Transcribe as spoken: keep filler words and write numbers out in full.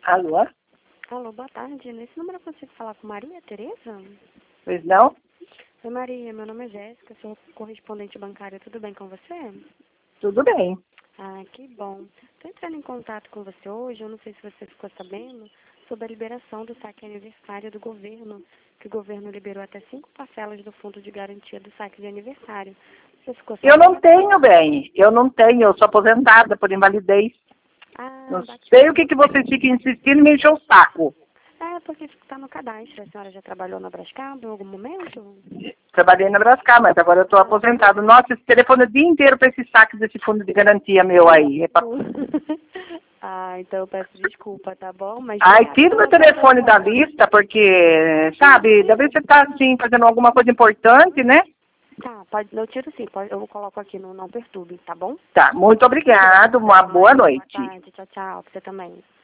Alô? Alô, boa tarde. Nesse número eu consigo falar com Maria Tereza? Pois não? Oi, Maria. Meu nome é Jéssica, sou correspondente bancária. Tudo bem com você? Tudo bem. Ah, que bom. Estou entrando em contato com você hoje. Eu não sei se você ficou sabendo sobre a liberação do saque aniversário do governo, que o governo liberou até cinco parcelas do fundo de garantia do saque de aniversário. Você ficou Eu sabendo? não tenho, bem. Eu não tenho. Eu sou aposentada por invalidez. Ah, Não bacana. sei o que, que vocês ficam insistindo e me encher o saco. É, porque está no cadastro. A senhora já trabalhou na Brascamp em algum momento? Trabalhei na Brascar, mas agora eu estou aposentado. Nossa, esse telefone o dia inteiro para esse saque desse fundo de garantia meu aí. É pra... Ah, então eu peço desculpa, tá bom? Mas Ai, obrigada tira meu pela sua telefone da atenção. lista, porque, sabe, da vez você está assim, fazendo alguma coisa importante, né? Tá, pode, eu tiro sim, pode, eu coloco aqui no Não Perturbe, tá bom? Tá, muito obrigado. Uma Tá, boa Maria, boa noite. tarde, tchau, tchau, pra você também.